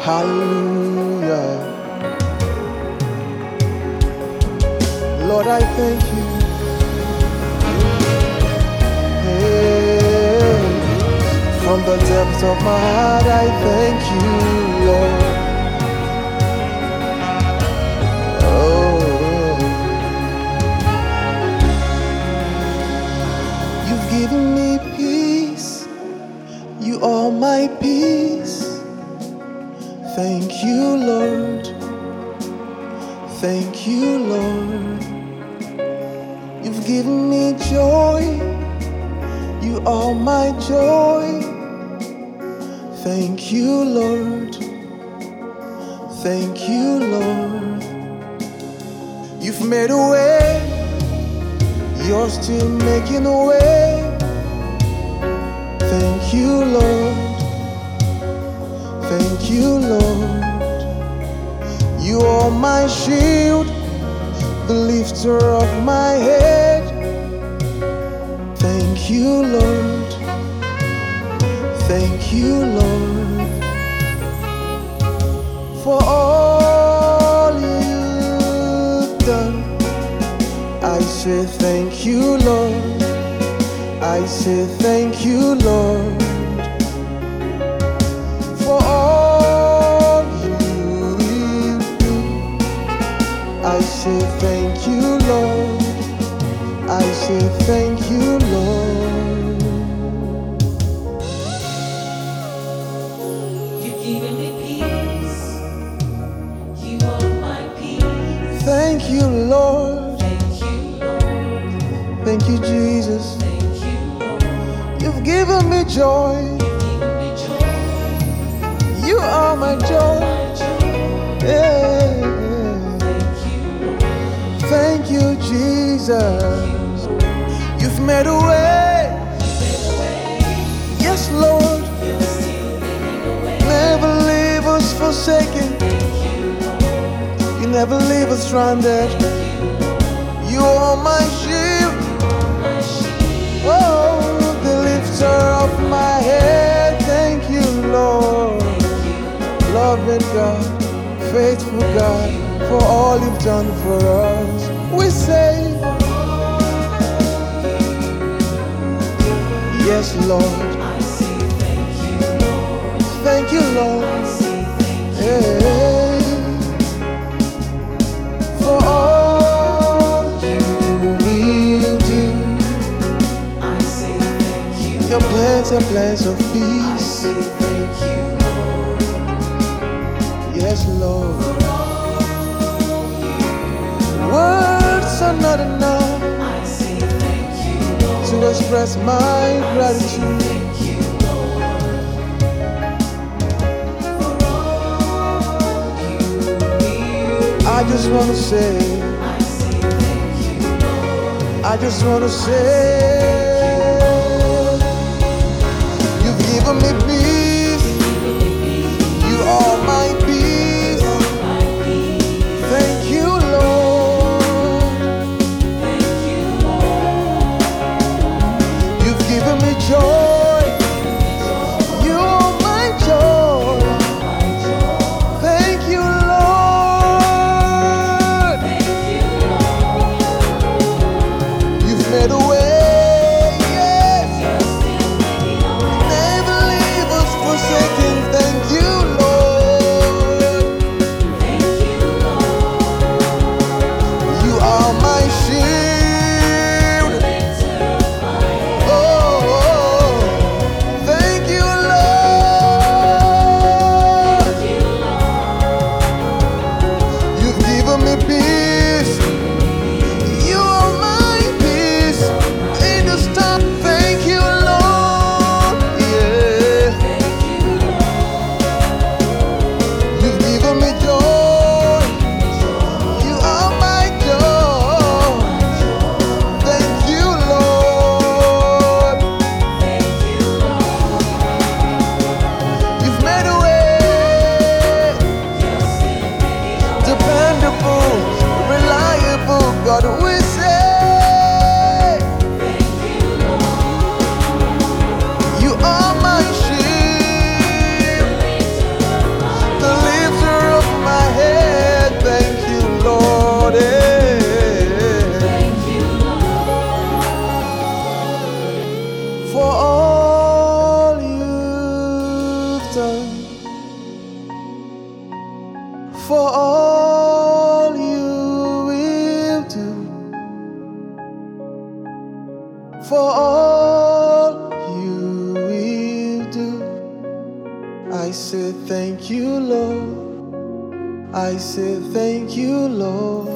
Hallelujah. Lord, I thank you. Hey, from the depths of my heart, I thank you, Lord. Oh, you've given me peace. You are my peace. Thank you, Lord. Thank you, Lord. You've given me joy. You are my joy. Thank you, Lord. Thank you, Lord. You've made a way. You're still making a way. Thank you, Lord. Thank you, Lord. You are my shield, the lifter of my head. Thank you, Lord. Thank you, Lord, for all you've done. I say thank you, Lord. I say thank you, Lord, for all you do. I say thank you, Lord. I say thank you, Lord. You've given me peace. You are my peace. Thank you, Lord. Thank you, Lord. Thank you, Jesus. Thank you, Lord. You've given me joy. You've given me joy. You are my joy. My joy. Yeah. Thank you, Lord. Thank you, Jesus. You've made a way. Yes, Lord. You're still making a way. Never leave us forsaken. Thank you, Lord. You never leave us stranded. You are my shield. My shield. Oh, the lifter of my head. Thank you, Lord. Loving God, faithful God, for all you've done for us. We say, yes, Lord. I say thank you, Lord. Thank you, Lord. I say thank you. Hey, for all you will do. I say thank you. Your plans are plans of I peace. say thank you, Lord. Yes, Lord. Words are not enough I say thank you, Lord. to express my gratitude. Thank you, Lord. For all you will. I just want to say, I say thank you, Lord. I just want to say, you've given me peace. You are my peace. My peace. Thank you, Lord. Thank you, Lord. You've given me joy. You are my joy. My joy. Thank you, Lord. Thank you, Lord. You've made a way. Yes. You're still making a way. Never leave us forsaken. Thank you, Lord. Thank you, Lord. You are my shield. Lifter of my head. Oh, thank you, Lord. Thank you, Lord. You've given me peace. You are my peace. for all you will do. I say thank you, Lord. I say thank you, Lord.